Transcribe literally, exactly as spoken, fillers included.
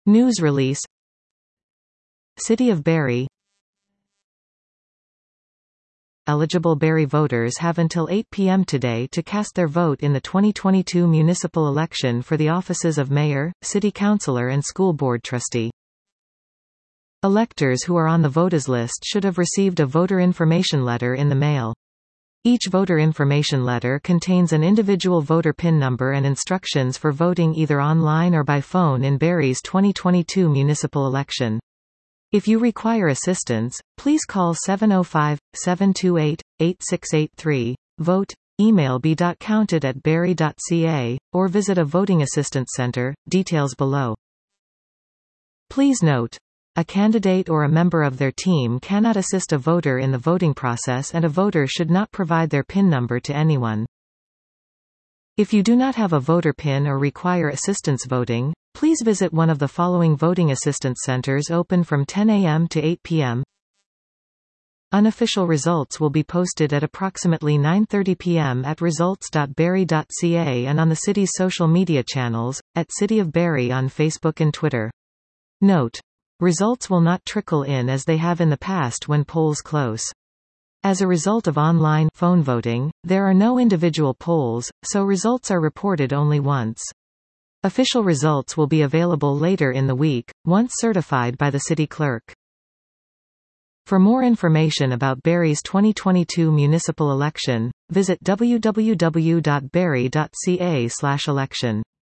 News release. City of Barrie. Eligible Barrie voters have until eight p m today to cast their vote in the twenty twenty-two municipal election for the offices of mayor, city councillor and school board trustee. Electors who are on the voters list should have received a voter information letter in the mail. Each voter information letter contains an individual voter PIN number and instructions for voting either online or by phone in Barrie's twenty twenty-two municipal election. If you require assistance, please call seven oh five, seven two eight, eight six eight three, vote, email b dot counted at barrie dot c a, or visit a voting assistance center, details below. Please note, a candidate or a member of their team cannot assist a voter in the voting process, and a voter should not provide their PIN number to anyone. If you do not have a voter PIN or require assistance voting, please visit one of the following voting assistance centers open from ten a m to eight p m Unofficial results will be posted at approximately nine thirty p m at results dot barrie dot c a and on the city's social media channels, at City of Barrie on Facebook and Twitter. Note: results will not trickle in as they have in the past when polls close. As a result of online phone voting, there are no individual polls, so results are reported only once. Official results will be available later in the week, once certified by the city clerk. For more information about Barrie's twenty twenty-two municipal election, visit w w w dot barrie dot c a slash election.